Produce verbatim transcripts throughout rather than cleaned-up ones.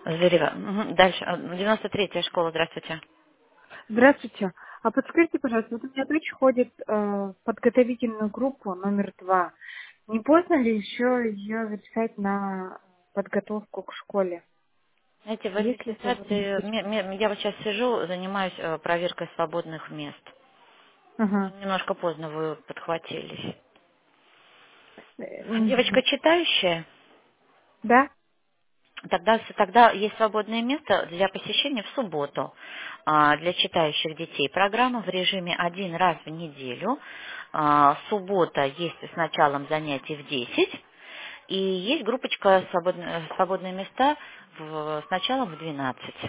Зверева. Мгм. Дальше. А, девяносто третья школа, здравствуйте. Здравствуйте. А подскажите, пожалуйста, вот у меня дочь ходит э, в подготовительную группу номер два. Не поздно ли еще ее записать на подготовку к школе? Знаете, в Есть ли свободные регистрации, места? ме- ме- я вот сейчас сижу, занимаюсь э, проверкой свободных мест. Ага. Немножко поздно вы подхватились. Э, Девочка мгм. читающая? Да? Тогда, с- тогда есть свободное место для посещения в субботу а, для читающих детей. Программа в режиме один раз в неделю. А, Суббота есть с началом занятий в десять. И есть группочка свободные, свободные места в- с началом в двенадцать.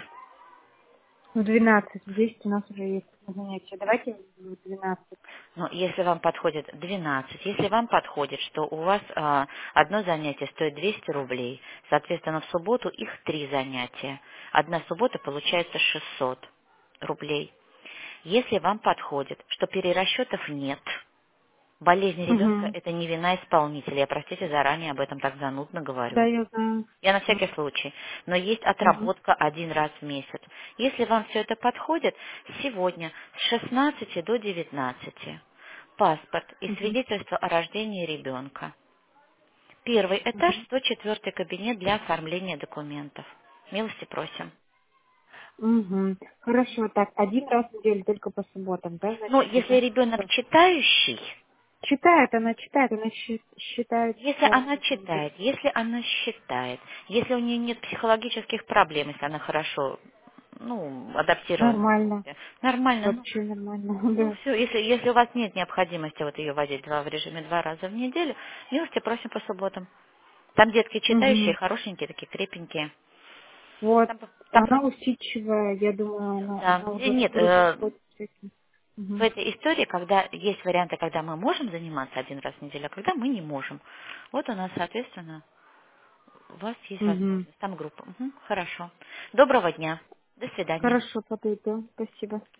В двенадцать. В десять у нас уже есть занятия. Давайте в двенадцать. Ну, если вам подходит двенадцать, если вам подходит, что у вас а, одно занятие стоит двести рублей, соответственно, в субботу их три занятия. Одна суббота получается шестьсот рублей. Если вам подходит, что перерасчетов нет, болезнь ребенка– Угу. это не вина исполнителя. Я, простите, заранее об этом так занудно Да, говорю. я знаю. Я на всякий случай. Но есть Угу. отработка один раз в месяц. Если вам все это подходит, сегодня с шестнадцати до девятнадцати паспорт и Угу. свидетельство о рождении ребенка. Первый этаж, сто четвёртый кабинет для оформления документов. Милости просим. Угу. Хорошо, так, один раз в неделю только по субботам, да, Ну, занятия, если да? ребенок читающий, Читает, она читает, она щи- считает если слова она на самом деле. читает, если она считает, если у нее нет психологических проблем, если она хорошо, ну, адаптирована, Нормально. нормально, ну, Вообще нормально, ну да. все, если, если у вас нет необходимости вот ее водить два в режиме два раза в неделю, милости просим по субботам. Там детки читающие, Угу. хорошенькие, такие крепенькие. Вот. Там, там Она просто, усидчивая, я думаю, она, да, она не- уже в нет, группу э, входит с этим. в Угу. этой истории, когда есть варианты, когда мы можем заниматься один раз в неделю, а когда мы не можем. Вот у нас, соответственно, у вас есть Угу. возможность. Там группа. Мгм, хорошо. Доброго дня. До свидания. Хорошо, подойду. Спасибо.